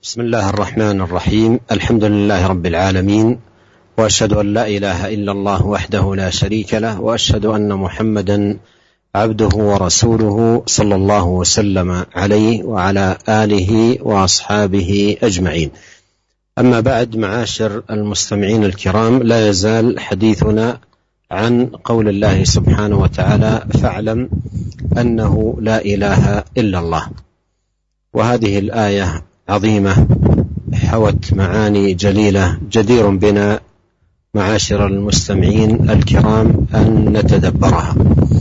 بسم الله الرحمن الرحيم. الحمد لله رب العالمين، وأشهد أن لا إله إلا الله وحده لا شريك له، وأشهد أن محمدا عبده ورسوله صلى الله وسلم عليه وعلى آله وأصحابه أجمعين. أما بعد، معاشر المستمعين الكرام، لا يزال حديثنا عن قول الله سبحانه وتعالى: فاعلم أنه لا إله إلا الله. وهذه الآية عظيمة حوت معاني جليلة جدير بنا معاشر المستمعين الكرام أن نتدبرها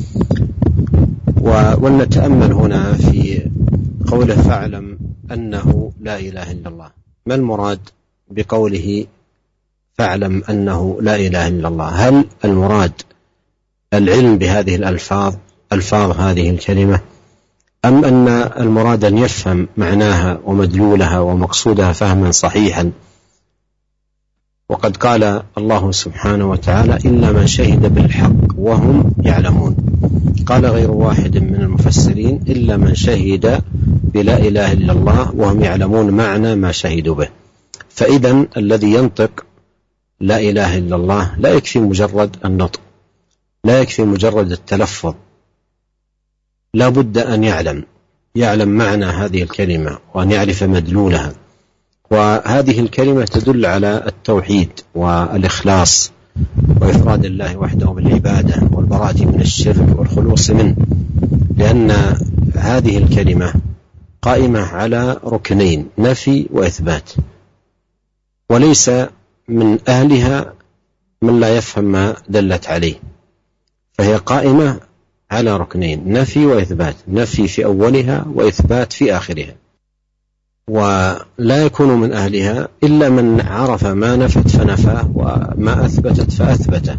ونتأمل هنا في قوله: فاعلم أنه لا إله إلا الله. ما المراد بقوله فاعلم أنه لا إله إلا الله؟ هل المراد العلم بهذه ألفاظ هذه الكلمة، أم أن المراد أن يفهم معناها ومدلولها ومقصودها فهما صحيحا؟ وقد قال الله سبحانه وتعالى: إلا من شهد بالحق وهم يعلمون. قال غير واحد من المفسرين: إلا من شهد بلا إله إلا الله وهم يعلمون معنى ما شهدوا به. فإذا الذي ينطق لا إله إلا الله لا يكفي مجرد النطق، لا يكفي مجرد التلفظ، لا بد أن يعلم معنى هذه الكلمة وأن يعرف مدلولها. وهذه الكلمة تدل على التوحيد والإخلاص وإفراد الله وحده بالعبادة والبراءة من الشرك والخلوص منه، لأن هذه الكلمة قائمة على ركنين: نفي وإثبات، وليس من أهلها من لا يفهم ما دلت عليه. فهي قائمة على ركنين: نفي وإثبات، نفي في أولها وإثبات في آخرها. ولا يكون من أهلها إلا من عرف ما نفت فنفاه وما أثبتت فأثبته،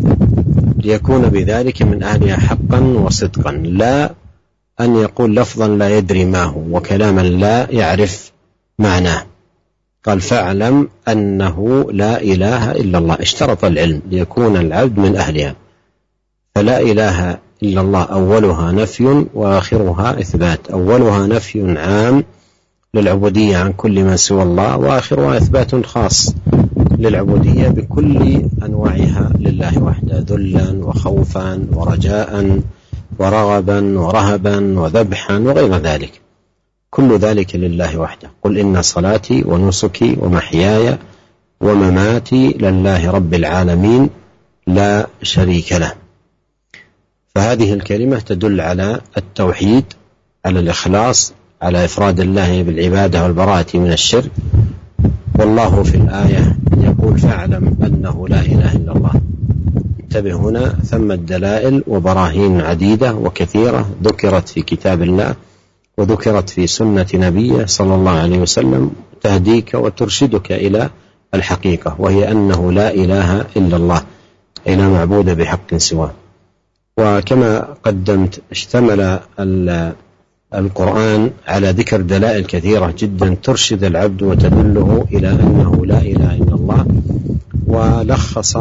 ليكون بذلك من أهلها حقا وصدقا، لا أن يقول لفظا لا يدري ما هو وكلاما لا يعرف معناه. قال: فاعلم أنه لا إله إلا الله. اشترط العلم ليكون العبد من أهلها. فلا إله إلا الله أولها نفي وآخرها إثبات. أولها نفي عام للعبودية عن كل ما سوى الله، وآخرها إثبات خاص للعبودية بكل أنواعها لله وحده، ذلا وخوفا ورجاء ورغبا ورهبا وذبحا وغير ذلك، كل ذلك لله وحده. قل إن صلاتي ونسكي ومحياي ومماتي لله رب العالمين لا شريك له. فهذه الكلمة تدل على التوحيد، على الإخلاص، على إفراد الله بالعبادة والبراءة من الشرك. والله في الآية يقول: فاعلم أنه لا إله إلا الله. انتبه، هنا ثم الدلائل وبراهين عديدة وكثيرة ذكرت في كتاب الله وذكرت في سنة نبيه صلى الله عليه وسلم تهديك وترشدك إلى الحقيقة، وهي أنه لا إله إلا الله، أي لا معبود بحق سواه. وكما قدمت، اشتمل القرآن على ذكر دلائل كثيرة جدا ترشد العبد وتدله إلى أنه لا إله إلا الله، ولخص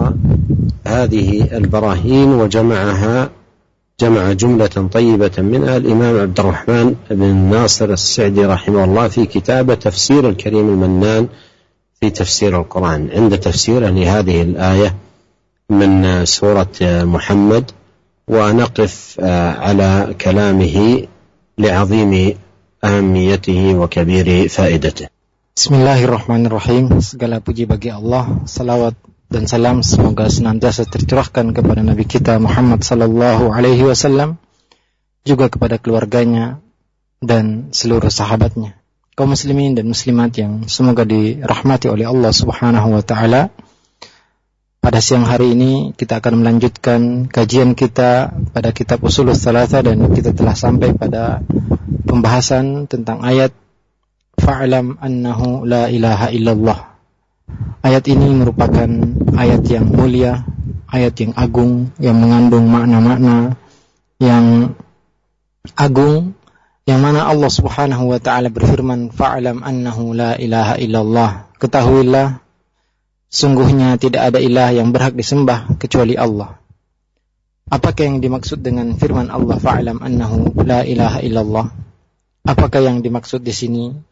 هذه البراهين وجمع جملة طيبة منها الإمام عبد الرحمن بن ناصر السعدي رحمه الله في كتابه تفسير الكريم المنان في تفسير القرآن، عند تفسيره لهذه الآية من سورة محمد. ونقف على كلامه لعظيم أهميته وكبير فائدته. Bismillahirrahmanirrahim. Segala puji bagi Allah, salawat dan salam semoga senantiasa tercurahkan kepada Nabi kita Muhammad sallallahu alaihi wasallam, juga kepada keluarganya dan seluruh sahabatnya. Kaum muslimin dan muslimat yang semoga dirahmati oleh Allah Subhanahu wa taala. Pada siang hari ini kita akan melanjutkan kajian kita pada kitab Ushulus Tsalatsa, dan kita telah sampai pada pembahasan tentang ayat fa'lam annahu la ilaha illallah. Ayat ini merupakan ayat yang mulia, ayat yang agung, yang mengandung makna-makna yang agung, yang mana Allah Subhanahu wa taala berfirman, fa'lam annahu la ilaha illallah. Ketahuilah sungguhnya tidak ada ilah yang berhak disembah kecuali Allah. Apakah yang dimaksud dengan firman Allah fa'lam annahu la ilaha illallah? Apakah yang dimaksud di sini?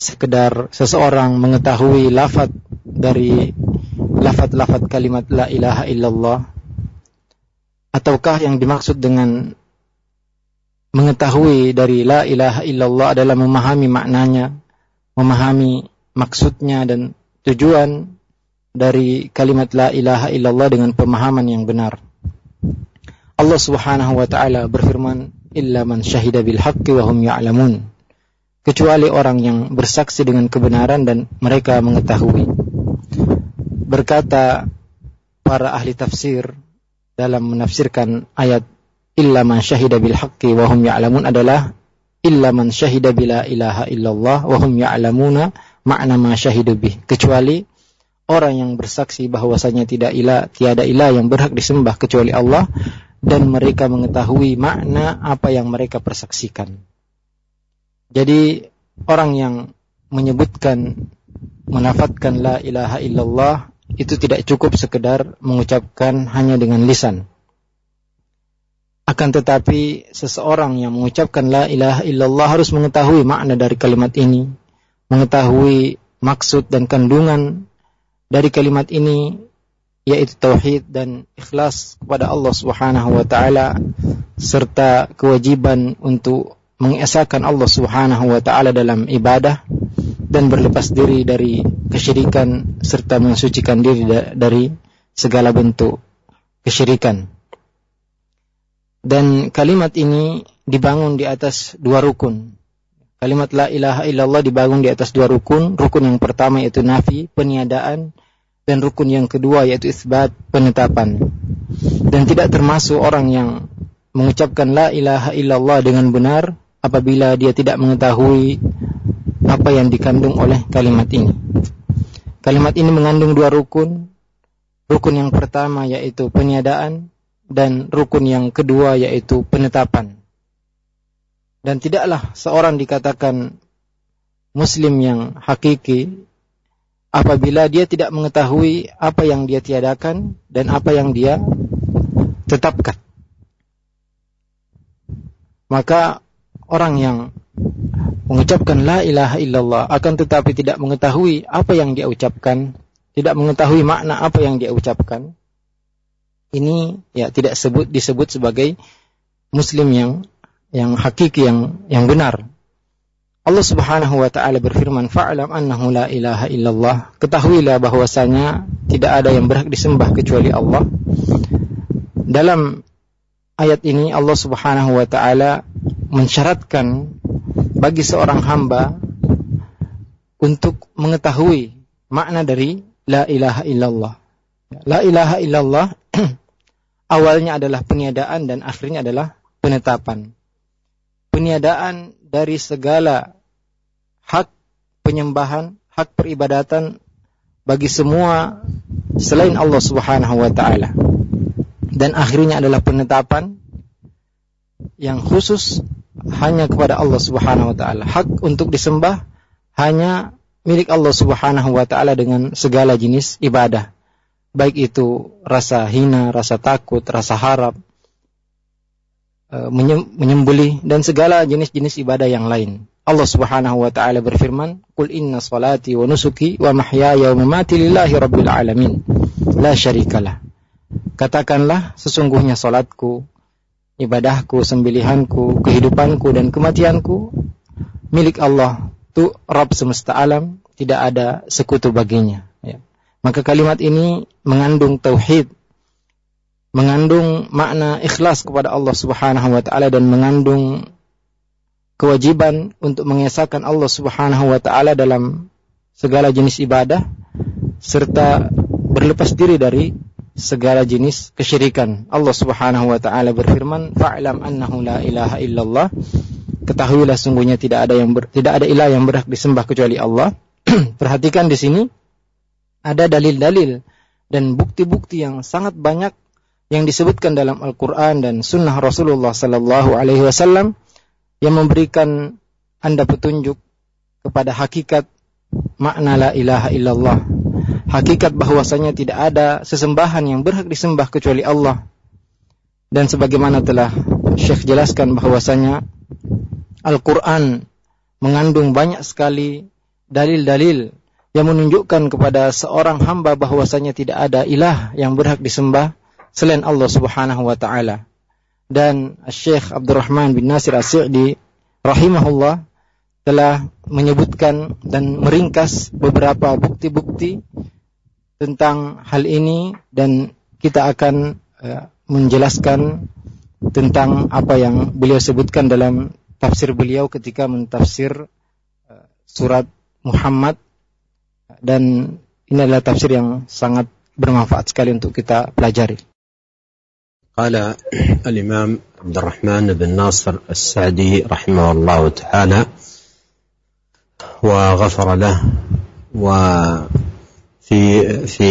sekedar seseorang mengetahui lafaz dari lafaz kalimat la ilaha illallah, ataukah yang dimaksud dengan mengetahui dari la ilaha illallah adalah memahami maknanya, memahami maksudnya dan tujuan dari kalimat la ilaha illallah dengan pemahaman yang benar. Allah Subhanahu wa taala berfirman, illa man syahida bil haqqi wa hum ya'lamun, kecuali orang yang bersaksi dengan kebenaran dan mereka mengetahui. Berkata para ahli tafsir dalam menafsirkan ayat illa man syahida bil haqqi wa hum ya'lamun adalah illa man syahida bila ilaha illallah wa hum ya'lamuna makna ma syahidu bih, kecuali orang yang bersaksi bahwasanya tiada ilah yang berhak disembah kecuali Allah dan mereka mengetahui makna apa yang mereka persaksikan. Jadi orang yang menyebutkan, menafatkan la ilaha illallah itu tidak cukup sekedar mengucapkan hanya dengan lisan. Akan tetapi seseorang yang mengucapkan la ilaha illallah harus mengetahui makna dari kalimat ini, mengetahui maksud dan kandungan dari kalimat ini, yaitu tauhid dan ikhlas kepada Allah Subhanahu wa taala serta kewajiban untuk mengesahkan Allah Subhanahu wa taala dalam ibadah dan berlepas diri dari kesyirikan serta mensucikan diri dari segala bentuk kesyirikan. Dan kalimat ini dibangun di atas dua rukun. Kalimat la ilaha illallah dibangun di atas dua rukun. Rukun yang pertama yaitu nafi, peniadaan, dan rukun yang kedua yaitu isbat, penetapan. Dan tidak termasuk orang yang mengucapkan la ilaha illallah dengan benar apabila dia tidak mengetahui apa yang dikandung oleh kalimat ini. Kalimat ini mengandung dua rukun. Rukun yang pertama yaitu peniadaan dan rukun yang kedua yaitu penetapan. Dan tidaklah seorang dikatakan muslim yang hakiki apabila dia tidak mengetahui apa yang dia tiadakan dan apa yang dia tetapkan. Maka orang yang mengucapkan la ilaha illallah akan tetapi tidak mengetahui apa yang dia ucapkan, tidak mengetahui makna apa yang dia ucapkan, ini ya tidak disebut sebagai muslim yang hakiki, yang benar. Allah Subhanahu wa taala berfirman, fa'lam annahu la ilaha illallah, ketahuilah bahwasanya tidak ada yang berhak disembah kecuali Allah. Dalam ayat ini Allah Subhanahu wa taala mensyaratkan bagi seorang hamba untuk mengetahui makna dari la ilaha illallah. La ilaha illallah awalnya adalah peniadaan dan akhirnya adalah penetapan. Peniadaan dari segala hak penyembahan, hak peribadatan bagi semua selain Allah Subhanahu wa taala. Dan akhirnya adalah penetapan yang khusus hanya kepada Allah Subhanahu wa taala. Hak untuk disembah hanya milik Allah Subhanahu wa taala dengan segala jenis ibadah. Baik itu rasa hina, rasa takut, rasa harap, menyembelih dan segala jenis-jenis ibadah yang lain. Allah Subhanahu wa taala berfirman, "Qul inna salati wa nusuki wa mahyaya wa mamati lillahi rabbil alamin, la syarikalah." Katakanlah, sesungguhnya salatku, ibadahku, sembelihanku, kehidupanku dan kematianku milik Allah, tu Rabb semesta alam, tidak ada sekutu baginya. Ya. Maka kalimat ini mengandung tauhid, mengandung makna ikhlas kepada Allah Subhanahu wa taala dan mengandung kewajiban untuk mengesahkan Allah Subhanahu wa taala dalam segala jenis ibadah serta berlepas diri dari segala jenis kesyirikan. Allah Subhanahu wa taala berfirman, fa'lam annahu la ilaha illallah, ketahuilah sungguhnya tidak ada ilah yang berhak disembah kecuali Allah. Perhatikan di sini ada dalil-dalil dan bukti-bukti yang sangat banyak yang disebutkan dalam Al-Qur'an dan sunnah Rasulullah sallallahu alaihi wasallam yang memberikan Anda petunjuk kepada hakikat makna la ilaha illallah. Hakikat bahwasanya tidak ada sesembahan yang berhak disembah kecuali Allah. Dan sebagaimana telah Syekh jelaskan bahwasanya Al-Quran mengandung banyak sekali dalil-dalil yang menunjukkan kepada seorang hamba bahwasanya tidak ada ilah yang berhak disembah selain Allah Subhanahu wa taala. Dan Syekh Abdurrahman bin Nasir As-Sa'di rahimahullah telah menyebutkan dan meringkas beberapa bukti-bukti tentang hal ini, dan kita akan menjelaskan tentang apa yang beliau sebutkan dalam tafsir beliau ketika mentafsir surat Muhammad, dan ini adalah tafsir yang sangat bermanfaat sekali untuk kita pelajari. قال الإمام عبد الرحمن بن ناصر السعدي رحمه الله تعالى وغفر له، وفي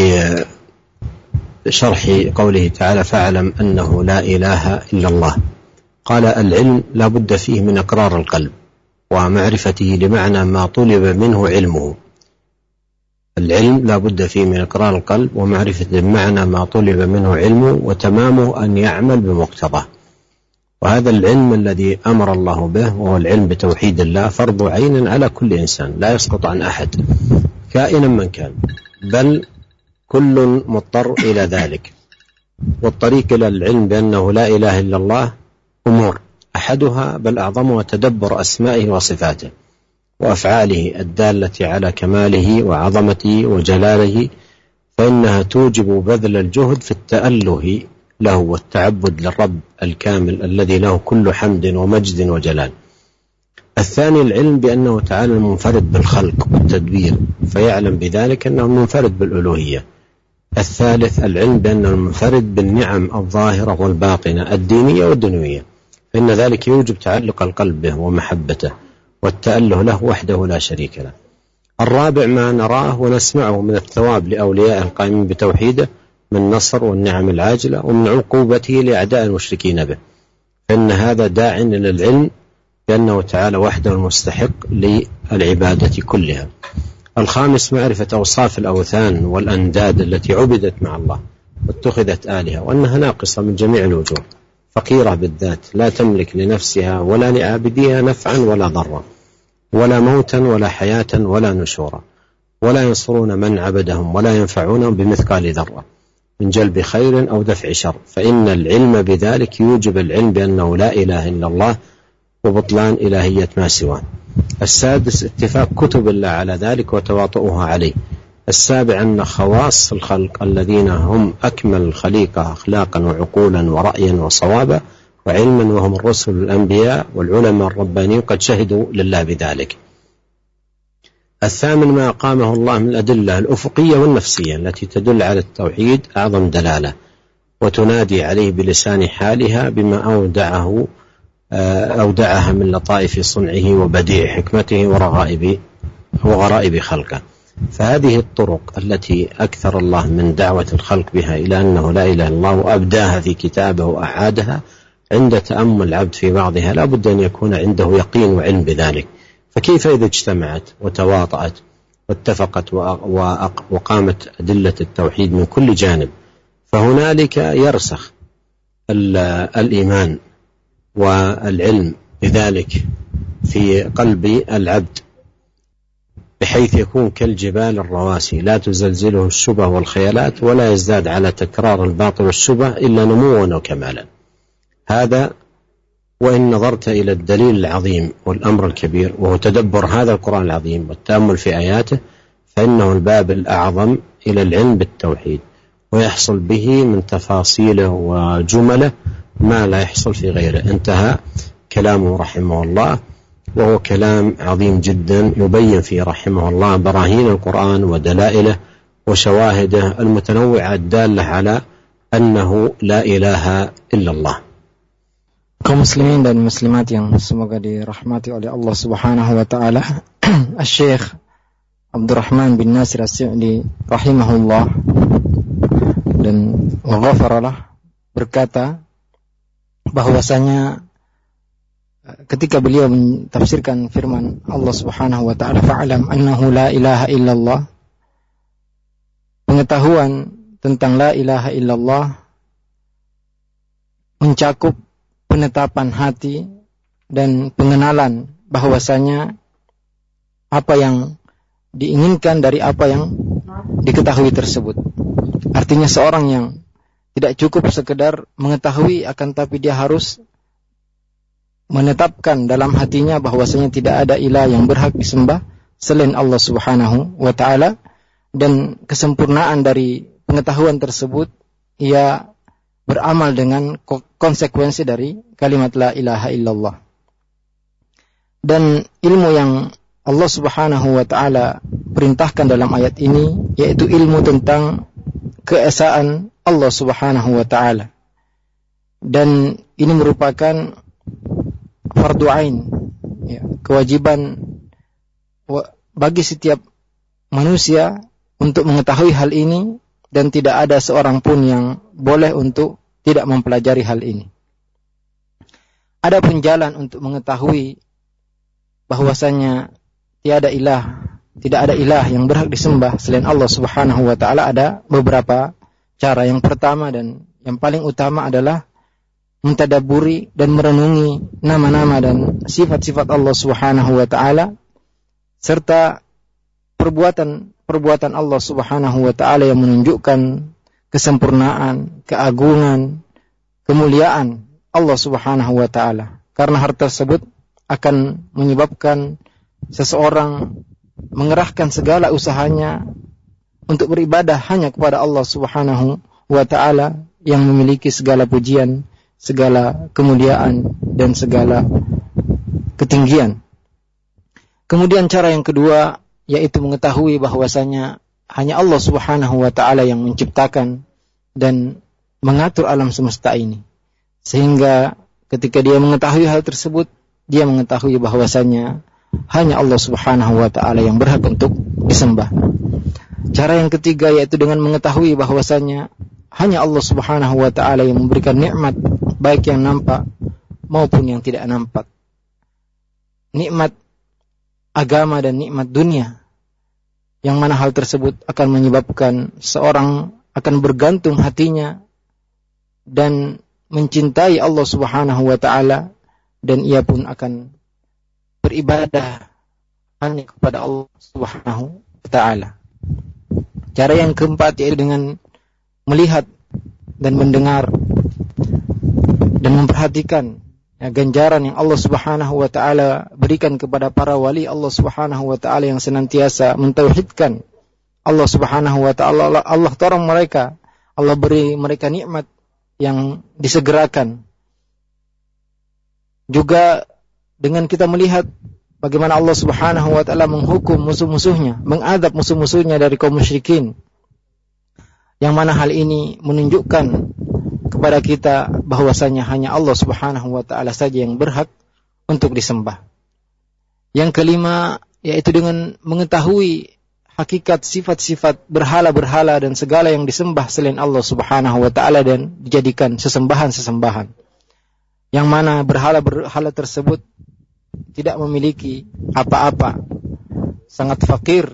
شرح قوله تعالى فاعلم أنه لا إله إلا الله، قال العلم لا بد فيه من إقرار القلب ومعرفته لمعنى ما طلب منه علمه. العلم لا بد فيه من إقرار القلب ومعرفة بمعنى ما طلب منه علمه وتمامه أن يعمل بمقتضاه. وهذا العلم الذي أمر الله به وهو العلم بتوحيد الله فرض عين على كل إنسان لا يسقط عن أحد كائنا من كان، بل كل مضطر إلى ذلك. والطريق إلى العلم بأنه لا إله إلا الله أمور، أحدها بل أعظمها تدبر أسمائه وصفاته وأفعاله الدالة على كماله وعظمته وجلاله، فإنها توجب بذل الجهد في التأله له والتعبد للرب الكامل الذي له كل حمد ومجد وجلال. الثاني العلم بأنه تعالى المنفرد بالخلق والتدبير فيعلم بذلك أنه منفرد بالألوهية. الثالث العلم بأنه المنفرد بالنعم الظاهرة والباطنة الدينية والدنيوية، فإن ذلك يوجب تعلق القلب به ومحبته والتأله له وحده لا شريك له. الرابع ما نراه ونسمعه من الثواب لأولياء القائمين بتوحيده من النصر والنعم العاجلة ومن عقوبته لأعداء المشركين به، فإن هذا داع إلى العلم بأنه تعالى وحده المستحق للعبادة كلها. الخامس معرفة أوصاف الأوثان والأنداد التي عبدت مع الله واتخذت آلهة، وأنها ناقصة من جميع الوجوه، فقيرة بالذات لا تملك لنفسها ولا لعابديها نفعا ولا ضرا ولا موتا ولا حياة ولا نشورا، ولا ينصرون من عبدهم ولا ينفعونهم بمثقال ذرة من جلب خير أو دفع شر، فإن العلم بذلك يوجب العلم بأنه لا إله إلا الله وبطلان إلهية ما سواه. السادس اتفاق كتب الله على ذلك وتواطؤها عليه. السابع أن خواص الخلق الذين هم أكمل الخليقة أخلاقا وعقولا ورأيا وصوابا وعلما وهم الرسل الأنبياء والعلماء الربانيين قد شهدوا لله بذلك. الثامن ما أقامه الله من الأدلة الأفقية والنفسية التي تدل على التوحيد أعظم دلالة وتنادي عليه بلسان حالها بما أودعها من لطائف صنعه وبديع حكمته وغرائب خلقه. فهذه الطرق التي أكثر الله من دعوة الخلق بها إلى أنه لا إله إلا الله وأبداها في كتابه وأعادها، عند تأمل العبد في بعضها لا بد أن يكون عنده يقين وعلم بذلك. فكيف إذا اجتمعت وتواطأت واتفقت وقامت أدلة التوحيد من كل جانب، فهنالك يرسخ الإيمان والعلم بذلك في قلب العبد بحيث يكون كالجبال الرواسي لا تزلزله الشبه والخيالات ولا يزداد على تكرار الباطل والشبه إلا نموا وكمالا. هذا وإن نظرت إلى الدليل العظيم والأمر الكبير وهو تدبر هذا القرآن العظيم والتأمل في آياته، فإنه الباب الأعظم إلى العلم بالتوحيد، ويحصل به من تفاصيله وجمله ما لا يحصل في غيره. انتهى كلامه رحمه الله، وهو كلام عظيم جدا يبين فيه رحمه الله براهين القرآن ودلائله وشواهده المتنوعة الدالة على أنه لا إله إلا الله. Kaum muslimin dan muslimat yang semoga dirahmati oleh Allah Subhanahu wa taala, Syekh Abdurrahman bin Nasir As-Sa'di rahimahullah dan wa ghafaralah berkata bahwasanya ketika beliau mentafsirkan firman Allah Subhanahu wa taala fa'lam annahu la ilaha illallah, pengetahuan tentang la ilaha illallah mencakup penetapan hati dan pengenalan bahwasanya apa yang diinginkan dari apa yang diketahui tersebut. Artinya seorang yang tidak cukup sekedar mengetahui, akan tapi dia harus menetapkan dalam hatinya bahwasanya tidak ada ilah yang berhak disembah selain Allah Subhanahu wa taala, dan kesempurnaan dari pengetahuan tersebut ia beramal dengan konsekuensi dari kalimat la ilaha illallah. Dan ilmu yang Allah Subhanahu wa taala perintahkan dalam ayat ini yaitu ilmu tentang keesaan Allah Subhanahu wa taala. Dan ini merupakan fardu ain, ya, kewajiban bagi setiap manusia untuk mengetahui hal ini, dan tidak ada seorang pun yang boleh untuk tidak mempelajari hal ini. Adapun jalan untuk mengetahui bahwasanya tidak ada ilah yang berhak disembah selain Allah Subhanahu wa taala, ada beberapa cara. Yang pertama dan yang paling utama adalah mentadabburi dan merenungi nama-nama dan sifat-sifat Allah Subhanahu wa taala, serta perbuatan Allah Subhanahu wa taala yang menunjukkan kesempurnaan, keagungan, kemuliaan Allah Subhanahu wa taala. Karena hal tersebut akan menyebabkan seseorang mengerahkan segala usahanya untuk beribadah hanya kepada Allah Subhanahu wa taala yang memiliki segala pujian, segala kemuliaan dan segala ketinggian. Kemudian cara yang kedua yaitu mengetahui bahwasanya hanya Allah Subhanahu wa taala yang menciptakan dan mengatur alam semesta ini. Sehingga ketika dia mengetahui hal tersebut, dia mengetahui bahwasanya hanya Allah Subhanahu wa taala yang berhak untuk disembah. Cara yang ketiga yaitu dengan mengetahui bahwasanya hanya Allah Subhanahu wa taala yang memberikan nikmat, baik yang nampak maupun yang tidak nampak. Nikmat agama dan nikmat dunia, yang mana hal tersebut akan menyebabkan seorang akan bergantung hatinya dan mencintai Allah Subhanahu wa taala, dan ia pun akan beribadah hanya kepada Allah Subhanahu wa taala. Cara yang keempat yaitu dengan melihat dan mendengar dan memperhatikan ganjaran yang Allah Subhanahu wa taala berikan kepada para wali Allah Subhanahu wa taala yang senantiasa mentauhidkan Allah Subhanahu wa taala. Allah tolong mereka, Allah beri mereka nikmat yang disegerakan. Juga dengan kita melihat bagaimana Allah Subhanahu wa taala menghukum musuh-musuhnya, mengadab musuh-musuhnya dari kaum musyrikin. Yang mana hal ini menunjukkan kepada kita bahwasanya hanya Allah Subhanahu wa taala saja yang berhak untuk disembah. Yang kelima yaitu dengan mengetahui hakikat sifat-sifat berhala-berhala dan segala yang disembah selain Allah Subhanahu wa taala dan dijadikan sesembahan-sesembahan. Yang mana berhala-berhala tersebut tidak memiliki apa-apa, sangat fakir,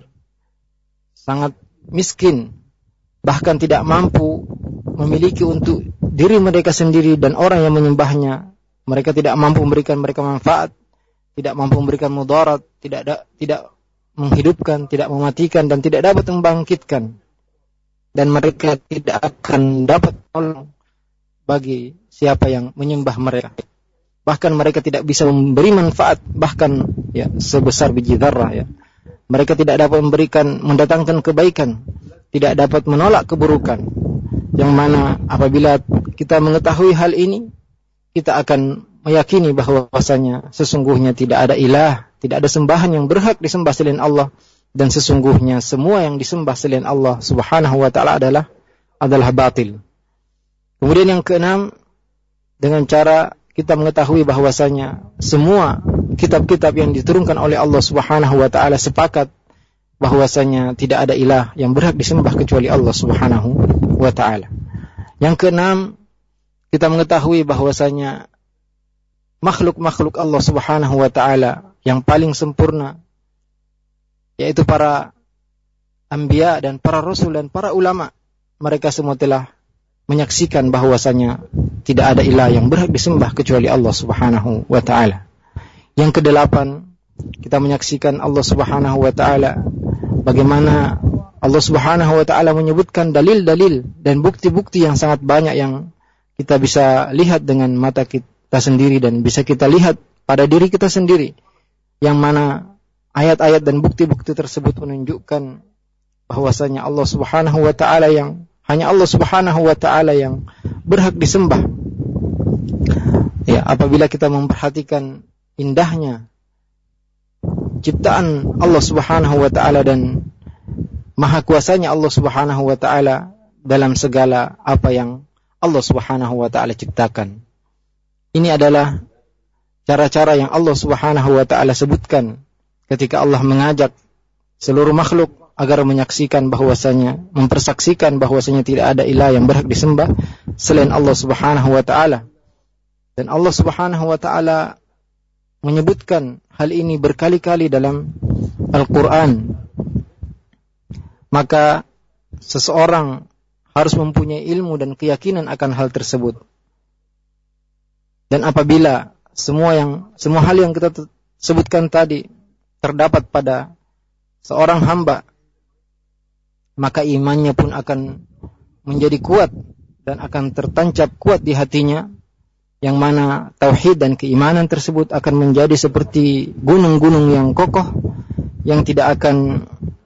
sangat miskin, bahkan tidak mampu memiliki untuk diri mereka sendiri dan orang yang menyembahnya. Mereka tidak mampu memberikan mereka manfaat, tidak mampu memberikan mudarat, tidak menghidupkan, tidak mematikan, dan tidak dapat membangkitkan. Dan mereka tidak akan dapat tolong bagi siapa yang menyembah mereka. Bahkan mereka tidak bisa memberi manfaat, bahkan ya sebesar biji zarrah ya. Mereka tidak dapat mendatangkan kebaikan, tidak dapat menolak keburukan. Yang mana apabila kita mengetahui hal ini, kita akan meyakini bahwasanya sesungguhnya tidak ada ilah, tidak ada sembahan yang berhak disembah selain Allah, dan sesungguhnya semua yang disembah selain Allah Subhanahu wa taala adalah batil. Kemudian yang keenam, dengan cara kita mengetahui bahwasanya semua kitab-kitab yang diturunkan oleh Allah Subhanahu wa taala sepakat bahwasanya tidak ada ilah yang berhak disembah kecuali Allah Subhanahu wa taala. Yang keenam, kita mengetahui bahwasanya makhluk-makhluk Allah Subhanahu wa taala yang paling sempurna, yaitu para anbiya dan para rasul dan para ulama, mereka semua telah menyaksikan bahwasanya tidak ada ilah yang berhak disembah kecuali Allah Subhanahu wa taala. Yang kedelapan, kita menyaksikan Allah Subhanahu wa taala bagaimana Allah Subhanahu wa taala menyebutkan dalil-dalil dan bukti-bukti yang sangat banyak yang kita bisa lihat dengan mata kita sendiri dan bisa kita lihat pada diri kita sendiri, yang mana ayat-ayat dan bukti-bukti tersebut menunjukkan bahwasanya Allah Subhanahu wa taala yang hanya Allah Subhanahu wa taala yang berhak disembah. Ya, apabila kita memperhatikan indahnya ciptaan Allah Subhanahu wa taala dan maha kuasanya Allah Subhanahu wa taala dalam segala apa yang Allah Subhanahu wa taala ciptakan. Ini adalah cara-cara yang Allah Subhanahu wa taala sebutkan ketika Allah mengajak seluruh makhluk agar menyaksikan bahwasanya, mempersaksikan bahwasanya tidak ada ilah yang berhak disembah selain Allah Subhanahu wa taala. Dan Allah Subhanahu wa taala menyebutkan hal ini berkali-kali dalam Al-Qur'an. Maka seseorang harus mempunyai ilmu dan keyakinan akan hal tersebut. Dan apabila semua hal yang kita sebutkan tadi terdapat pada seorang hamba, maka imannya pun akan menjadi kuat dan akan tertancap kuat di hatinya, yang mana tauhid dan keimanan tersebut akan menjadi seperti gunung-gunung yang kokoh yang tidak akan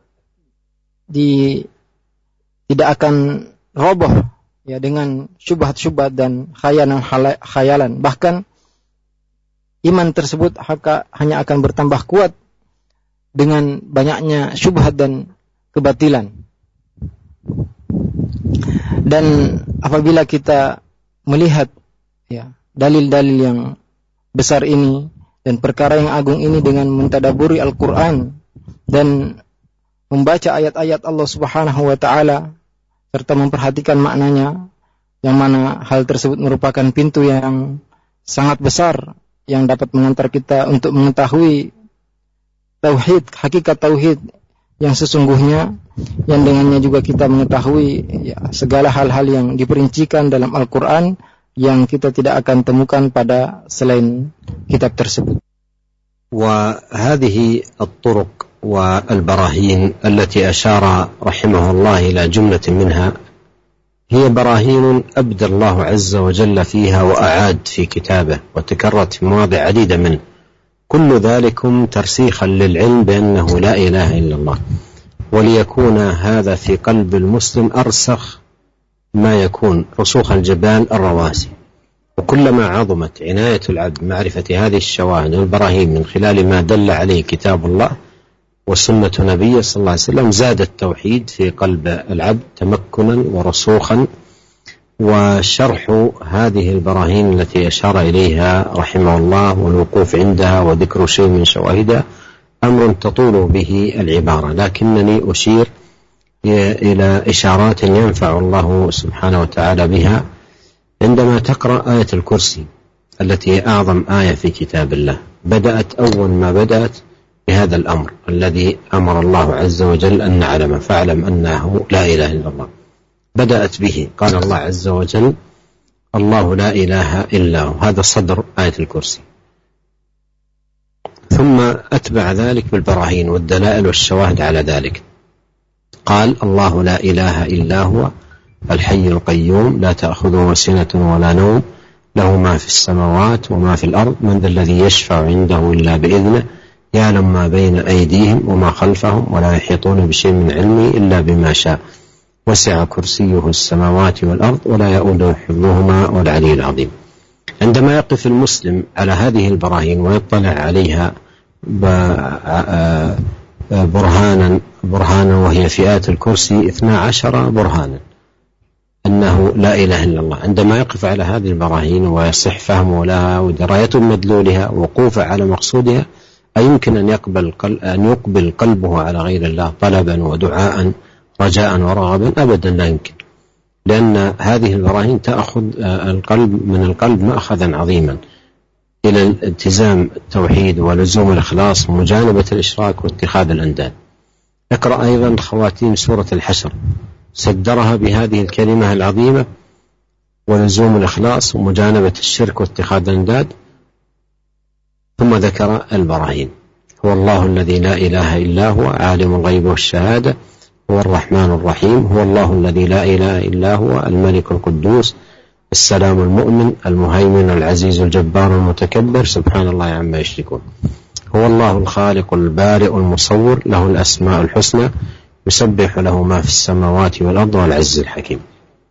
roboh ya dengan syubhat-syubhat dan khayalan. Bahkan iman tersebut hanya akan bertambah kuat dengan banyaknya syubhat dan kebatilan. Dan apabila kita melihat ya dalil-dalil yang besar ini dan perkara yang agung ini dengan mentadaburi Al-Qur'an dan membaca ayat-ayat Allah Subhanahu wa taala serta memperhatikan maknanya, yang mana hal tersebut merupakan pintu yang sangat besar yang dapat mengantar kita untuk mengetahui tauhid, hakikat tauhid yang sesungguhnya, yang dengannya juga kita mengetahui ya, segala hal-hal yang diperincikan dalam Al-Qur'an yang kita tidak akan temukan pada selain kitab tersebut. وهذه الطرق والبراهين التي أشار رحمه الله إلى جملة منها هي براهين أبدى الله عز وجل فيها وأعاد في كتابه وتكررت في مواضع عديدة منه، كل ذلكم ترسيخا للعلم بأنه لا إله إلا الله، وليكون هذا في قلب المسلم أرسخ ما يكون رسوخ الجبال الرواسي. وكلما عظمت عناية العبد معرفة هذه الشواهد والبراهين من خلال ما دل عليه كتاب الله وسنة نبيه صلى الله عليه وسلم زاد التوحيد في قلب العبد تمكنا ورسوخا. وشرح هذه البراهين التي أشار إليها رحمه الله والوقوف عندها وذكر شيء من شواهدها أمر تطول به العبارة، لكنني أشير إلى إشارات ينفع الله سبحانه وتعالى بها عندما تقرأ آية الكرسي التي هي أعظم آية في كتاب الله. بدأت أول ما بدأت بهذا الأمر الذي أمر الله عز وجل أن نعلم، فاعلم أنه لا إله إلا الله. بدأت به، قال الله عز وجل الله لا إله إلا هو، هذا صدر آية الكرسي. ثم أتبع ذلك بالبراهين والدلائل والشواهد على ذلك. قال الله لا إله إلا هو الحي القيوم لا تأخذه سنة ولا نوم له ما في السماوات وما في الأرض من ذا الذي يشفع عنده إلا بإذنه يعلم ما بين أيديهم وما خلفهم ولا يحيطون بشيء من علمه إلا بما شاء وسع كرسيه السماوات والأرض ولا يؤوده حفظهما والعلي العظيم. عندما يقف المسلم على هذه البراهين ويطلع عليها برهانا وهي في آية الكرسي 12 برهانا أنه لا إله إلا الله، عندما يقف على هذه البراهين ويصح فهمه لها ودراية مدلولها ووقوفه على مقصودها، أيمكن أن يقبل قلبه على غير الله طلبا ودعاء رجاء ورغبا؟ أبدا لا يمكن، لأن هذه البراهين تأخذ من القلب مأخذا عظيما إلى الالتزام التوحيد ولزوم الإخلاص ومجانبة الإشراك واتخاذ الأنداد. اقرأ أيضا خواتيم سورة الحشر، صدرها بهذه الكلمة العظيمة ولزوم الإخلاص ومجانبة الشرك واتخاذ الأنداد، ثم ذكر البراهين. هو الله الذي لا إله إلا هو عالم الغيب والشهادة هو الرحمن الرحيم هو الله الذي لا إله إلا هو الملك القدوس السلام المؤمن المهيمن العزيز الجبار المتكبر سبحان الله عما يشركون هو الله الخالق البارئ المصور له الأسماء الحسنى يسبح له ما في السماوات والأرض والعز الحكيم.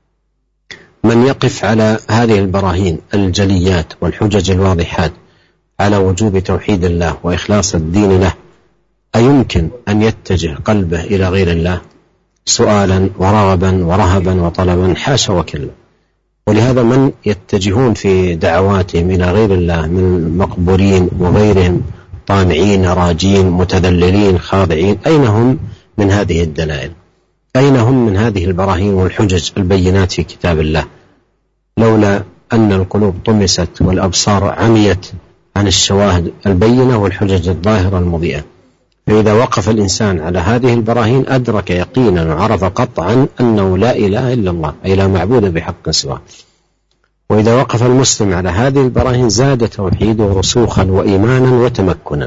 من يقف على هذه البراهين الجليات والحجج الواضحات على وجوب توحيد الله وإخلاص الدين له أيمكن أن يتجه قلبه إلى غير الله سؤالا ورغبا ورهبا وطلبا؟ حاشا وكلا. ولهذا من يتجهون في دعواتهم إلى غير الله من مقبورين وغيرهم طامعين راجين متذللين خاضعين أين هم من هذه الدلائل؟ أين هم من هذه البراهين والحجج البينات في كتاب الله؟ لولا أن القلوب طمست والأبصار عميت عن الشواهد البينة والحجج الظاهرة المضيئة. فإذا وقف الإنسان على هذه البراهين أدرك يقينا وعرف قطعا أنه لا إله إلا الله أي لا معبود بحق سواه. وإذا وقف المسلم على هذه البراهين زاد توحيده رسوخا وإيمانا وتمكنا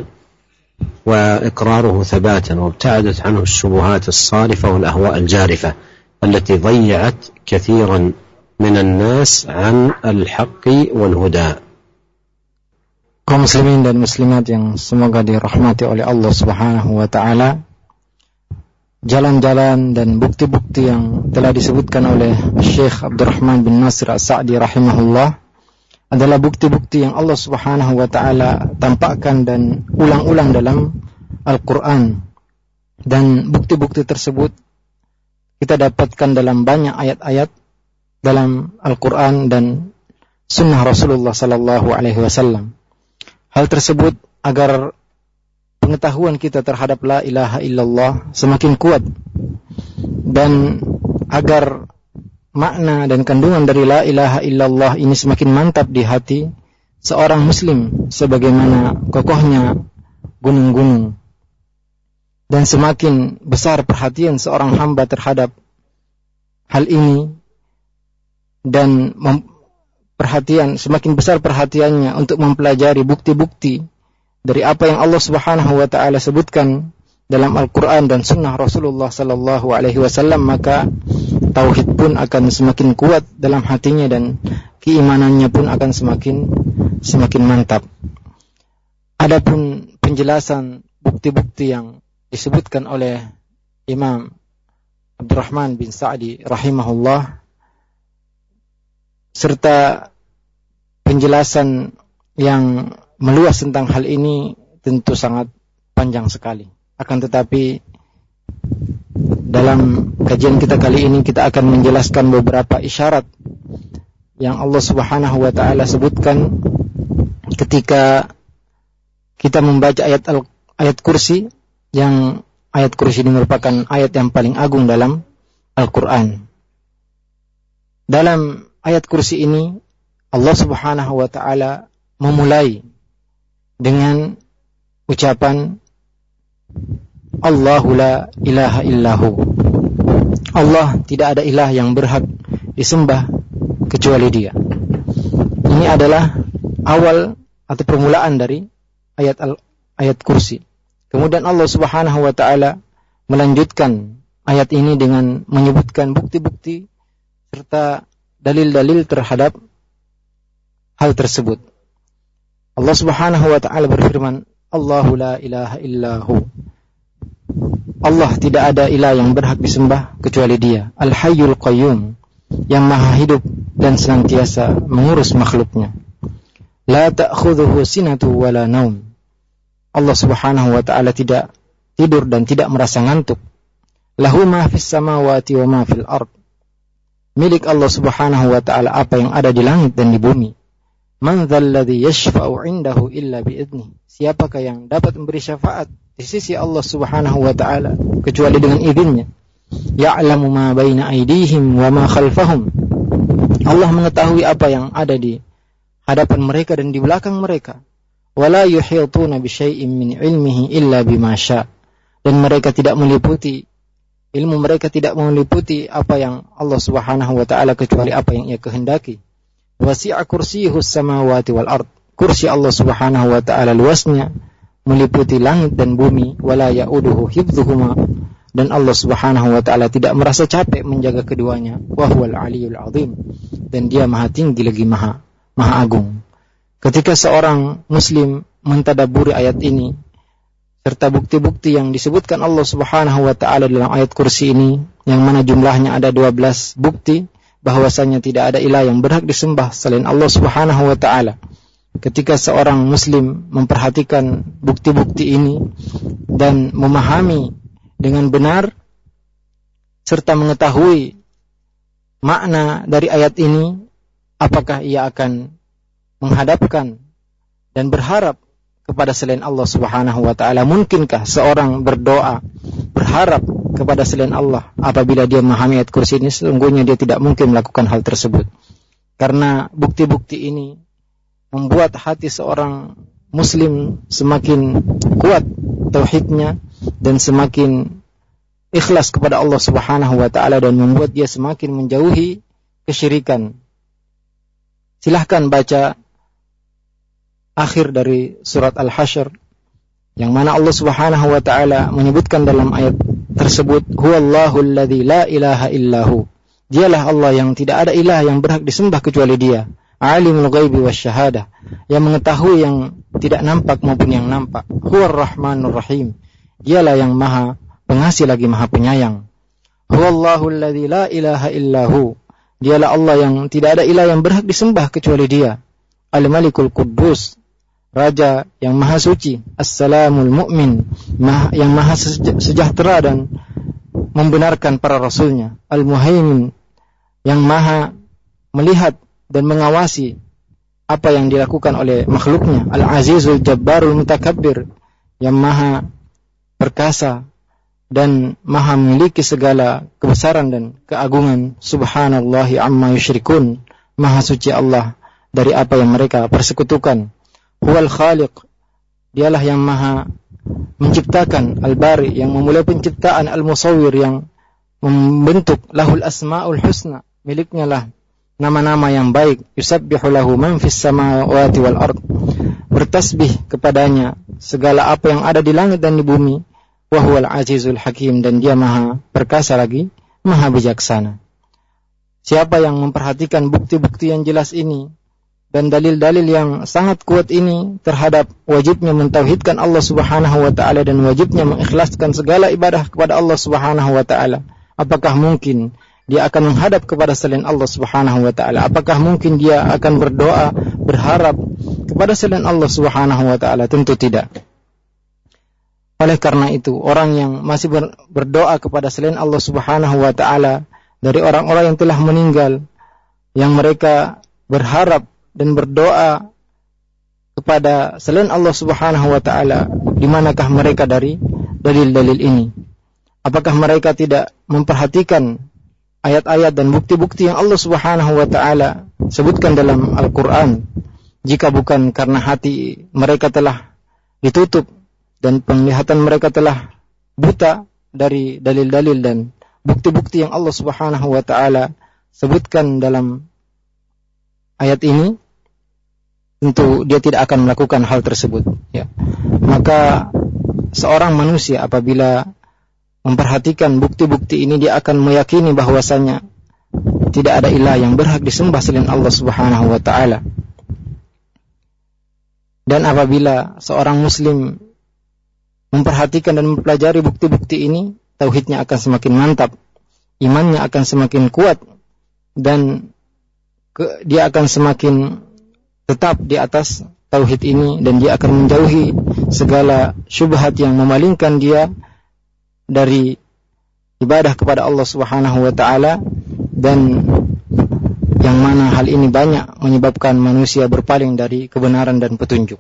وإقراره ثباتا وابتعدت عنه الشبهات الصارفة والأهواء الجارفة التي ضيعت كثيرا من الناس عن الحق والهدى. Kaum muslimin dan muslimat yang semoga dirahmati oleh Allah Subhanahu wa taala, jalan-jalan dan bukti-bukti yang telah disebutkan oleh Syekh Abdurrahman bin Nasir As-Sa'di rahimahullah adalah bukti-bukti yang Allah Subhanahu wa taala tampakkan dan ulang-ulang dalam Al-Qur'an. Dan bukti-bukti tersebut kita dapatkan dalam banyak ayat-ayat dalam Al-Qur'an dan sunnah Rasulullah sallallahu alaihi wasallam. Hal tersebut agar pengetahuan kita terhadap la ilaha illallah semakin kuat dan agar makna dan kandungan dari la ilaha illallah ini semakin mantap di hati seorang muslim sebagaimana kokohnya gunung-gunung, dan semakin besar perhatian seorang hamba terhadap hal ini dan semakin besar perhatiannya untuk mempelajari bukti-bukti dari apa yang Allah Subhanahu wa taala sebutkan dalam Al-Qur'an dan sunnah Rasulullah sallallahu alaihi wasallam, maka tauhid pun akan semakin kuat dalam hatinya dan keimanannya pun akan semakin mantap. Adapun penjelasan bukti-bukti yang disebutkan oleh Imam Abdurrahman bin Sa'di rahimahullah serta penjelasan yang meluas tentang hal ini tentu sangat panjang sekali. Akan tetapi dalam kajian kita kali ini kita akan menjelaskan beberapa isyarat yang Allah Subhanahu wa taala sebutkan ketika kita membaca ayat kursi, yang ayat kursi ini merupakan ayat yang paling agung dalam Al-Qur'an. Dalam ayat kursi ini Allah Subhanahu wa taala memulai dengan ucapan Allahu la ilaha illahu. Allah tidak ada ilah yang berhak disembah kecuali Dia. Ini adalah awal atau permulaan dari ayat kursi. Kemudian Allah Subhanahu wa taala melanjutkan ayat ini dengan menyebutkan bukti-bukti serta dalil-dalil terhadap hal tersebut. Allah Subhanahu wa taala berfirman, Allahu la ilaha illahu. Allah tidak ada ilah yang berhak disembah kecuali Dia. Al-Hayyul Qayyum, yang maha hidup dan senantiasa mengurus makhluknya. La ta'khudhuhu sinatu wala naum. Allah Subhanahu wa taala tidak tidur dan tidak merasa ngantuk. Lahu ma fis samawati wa ma fil ard. Milik Allah Subhanahu wa taala apa yang ada di langit dan di bumi. Man dzalladzi yashfa'u 'indahu illa bi'idnih. Siapakah yang dapat memberi syafaat di sisi Allah Subhanahu wa taala kecuali dengan izinnya? Ya'lamu ma baina aydihim wa ma khalfahum. Allah mengetahui apa yang ada di hadapan mereka dan di belakang mereka. Wala yuhituna bi syai'in min 'ilmihi illa bima syaa. Dan mereka tidak meliputi ilmu mereka tidak meliputi apa yang Allah Subhanahu wa taala kecuali apa yang Ia kehendaki. Wasi'a kursiyyuhus samawati wal ard. Kursi Allah Subhanahu wa taala luasnya meliputi langit dan bumi, wala ya'uduhu hifdzuhuma, dan Allah Subhanahu wa taala tidak merasa capek menjaga keduanya, wa huwal aliyul azim, dan dia maha tinggi lagi maha agung. Ketika seorang muslim mentadabburi ayat ini serta bukti-bukti yang disebutkan Allah Subhanahu wa taala dalam ayat kursi ini, yang mana jumlahnya ada 12 bukti bahwasanya tidak ada ilah yang berhak disembah selain Allah Subhanahu wa taala. Ketika seorang muslim memperhatikan bukti-bukti ini dan memahami dengan benar serta mengetahui makna dari ayat ini, apakah ia akan menghadapkan dan berharap kepada selain Allah Subhanahu wa taala? Mungkinkah seorang berdoa berharap kepada selain Allah apabila dia memahami ayat kursi ini? Sesungguhnya dia tidak mungkin melakukan hal tersebut. Karena bukti-bukti ini membuat hati seorang muslim semakin kuat tauhidnya dan semakin ikhlas kepada Allah Subhanahu wa taala, dan membuat dia semakin menjauhi kesyirikan. Silahkan baca akhir dari surat Al-Hasyr yang mana Allah Subhanahu wa taala menyebutkan dalam ayat tersebut, huwallahu alladzi la ilaha illahu, dialah Allah yang tidak ada ilah yang berhak disembah kecuali dia, alimul ghaibi wasyahadah, yang mengetahui yang tidak nampak maupun yang nampak, huwar rahmanur rahim, dialah yang maha pengasih lagi maha penyayang, huwallahu alladzi la ilaha illahu, dialah Allah yang tidak ada ilah yang berhak disembah kecuali dia, al-malikul quddus, Raja yang maha suci, As-Salamul Mu'min, yang maha sejahtera dan membenarkan para rasulnya, Al-Muhaimin, yang maha melihat dan mengawasi apa yang dilakukan oleh makhluknya, Al-Azizul Jabbarul Mutakabbir, yang maha perkasa dan maha memiliki segala kebesaran dan keagungan. Subhanallahi amma yusyrikun, maha suci Allah dari apa yang mereka persekutukan. Huwal khaliq, dialah yang maha menciptakan, al-bari, yang memulai penciptaan, al-musawwir, yang membentuk, lahul asma'ul husna, miliknya lah nama-nama yang baik, yusabbihu lahu man fis samawati wal ard, bertasbih kepadanya segala apa yang ada di langit dan di bumi, wa huwal azizul hakim, dan dia maha perkasa lagi maha bijaksana. Siapa yang memperhatikan bukti-bukti yang jelas ini dan dalil-dalil yang sangat kuat ini terhadap wajibnya mentauhidkan Allah Subhanahu wa taala dan wajibnya mengikhlaskan segala ibadah kepada Allah Subhanahu wa taala, apakah mungkin dia akan menghadap kepada selain Allah Subhanahu wa taala? Apakah mungkin dia akan berdoa berharap kepada selain Allah Subhanahu wa taala? Tentu tidak. Oleh karena itu, orang yang masih berdoa kepada selain Allah Subhanahu wa taala dari orang-orang yang telah meninggal, yang mereka berharap dan berdoa kepada selain Allah Subhanahu wa taala, di manakah mereka dari dalil-dalil ini? Apakah mereka tidak memperhatikan ayat-ayat dan bukti-bukti yang Allah Subhanahu wa taala sebutkan dalam Al-Qur'an? Jika bukan karena hati mereka telah ditutup dan penglihatan mereka telah buta dari dalil-dalil dan bukti-bukti yang Allah Subhanahu wa taala sebutkan dalam ayat ini, tentu dia tidak akan melakukan hal tersebut, ya. Maka seorang manusia apabila memperhatikan bukti-bukti ini, dia akan meyakini bahwasanya tidak ada ilah yang berhak disembah selain Allah Subhanahu wa taala. Dan apabila seorang muslim memperhatikan dan mempelajari bukti-bukti ini, tauhidnya akan semakin mantap, imannya akan semakin kuat, dan dia akan semakin tetap di atas tauhid ini, dan dia akan menjauhi segala syubhat yang memalingkan dia dari ibadah kepada Allah Subhanahu wa taala, dan yang mana hal ini banyak menyebabkan manusia berpaling dari kebenaran dan petunjuk.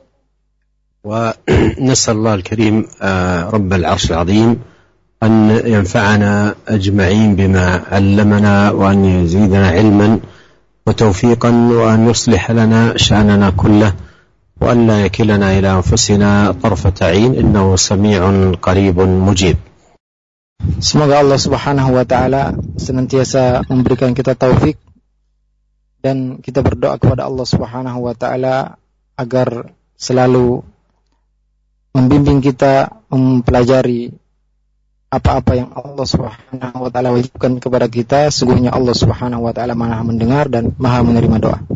ونسأل الله الكريم رب العرش العظيم أن ينفعنا أجمعين بما علمنا، وأن يزيدنا علما وتوفيقا، وأن يصلح لنا شأننا كله، وأن لا يكلنا إلى أنفسنا طرفة عين، إنه سميع قريب مجيب. Semoga Allah Subhanahu wa taala senantiasa memberikan kita taufik, dan kita berdoa kepada Allah Subhanahu wa taala agar selalu membimbing kita mempelajari apa-apa yang Allah Subhanahu wa taala wajibkan kepada kita. Sungguhnya Allah Subhanahu wa taala Maha mendengar dan Maha menerima doa.